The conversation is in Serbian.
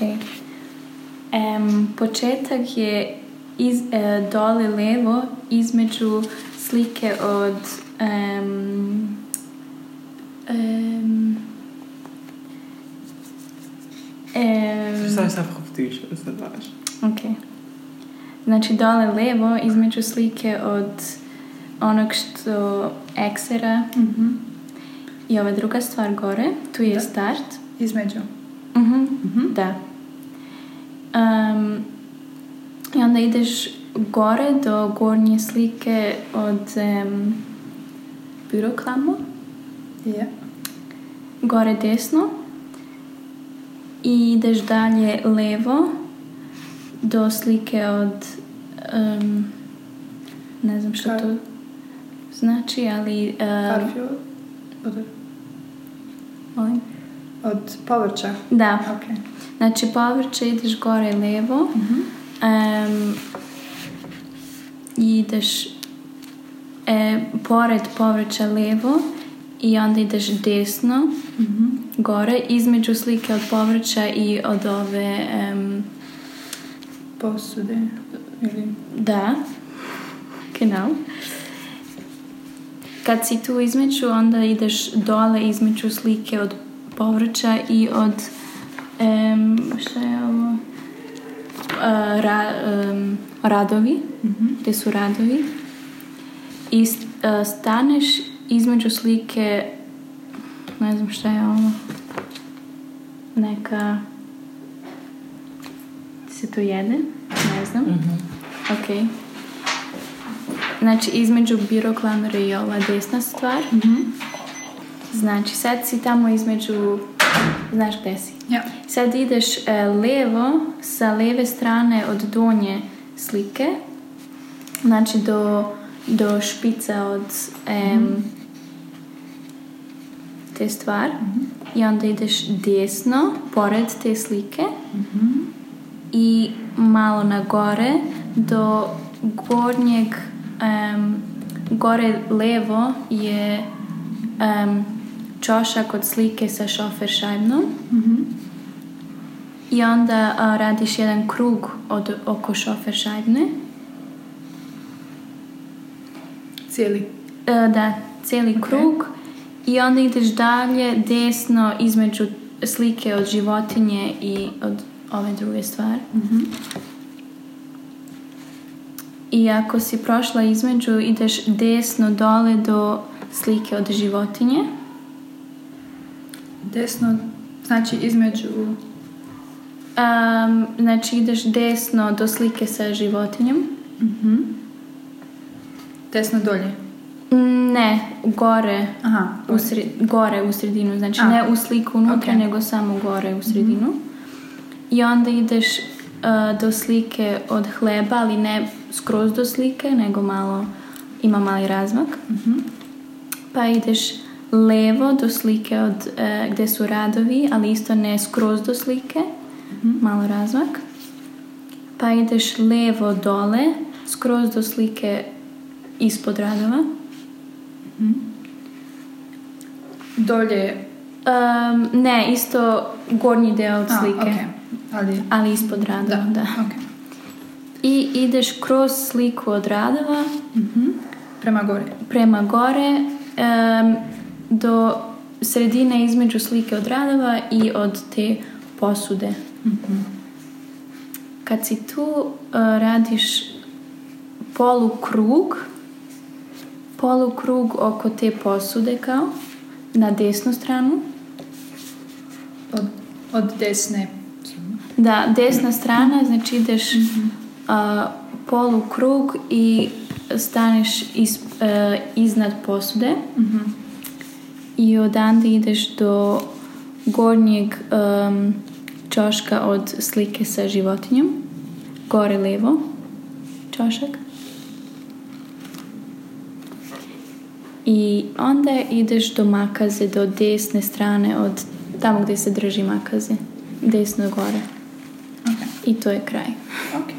Početak je dole levo između slike od znači dole levo između slike od onog što eksera i ova druga stvar gore, tu je start između. Da. I onda ideš gore do gornje slike od büroklamu. Gore desno. I ideš dalje levo do slike od ne znam što to znači, ali od povrća. Da. Znači povrće ideš gore levo i ideš pored povrća levo i onda ideš desno gore između slike od povrća i od ove posude ili... Da, genau. Kad si tu između, onda ideš dole između slike od povrća i od šta je ovo? Radovi, gdje su radovi. I staneš između slike, ne znam šta je ovo, neka se to jede, ne znam. Ok. Znači između biroklamera i ova desna stvar. Znači sad si tamo između, znaš gdje si? Sad ideš levo sa leve strane od donje slike, znači do špica od te stvar i onda ideš desno pored te slike i malo na gore do gornjeg gore levo je čošak od slike sa šoferšajbnom i onda radiš jedan krug oko šoferšajbne. Cijeli? Da, cijeli krug i onda ideš dalje desno između slike od životinje i od ove druge stvari. I ako si prošla između, ideš desno dole do slike od životinje. Desno znači između... Znači ideš desno do slike sa životinjom. Desno dolje? Ne, gore. Gore u sredinu. Znači ne u sliku unutra, nego samo gore u sredinu. I onda ideš do slike od hleba, ali ne skroz do slike, nego malo, ima mali razmak. Pa ideš levo do slike od gdje su radovi, ali isto ne skroz do slike, malo razmak. Pa ideš levo dole, skroz do slike ispod radova. Dolje? Ne, isto gornji deo od slike. Ali ispod radova, da. I ideš kroz sliku od radova prema gore do sredine između slike od radova i od te posude. Kad si tu radiš polukrug oko te posude kao na desnu stranu. Od desne? Da, desna strana, znači ideš polukrug i staneš iznad posude i odande ideš do gornjeg čoška od slike sa životinjom, gore levo čošak. I onda ideš do makaze, do desne strane od tamo gdje se drži makaze, desno gore. I to je kraj. Ok.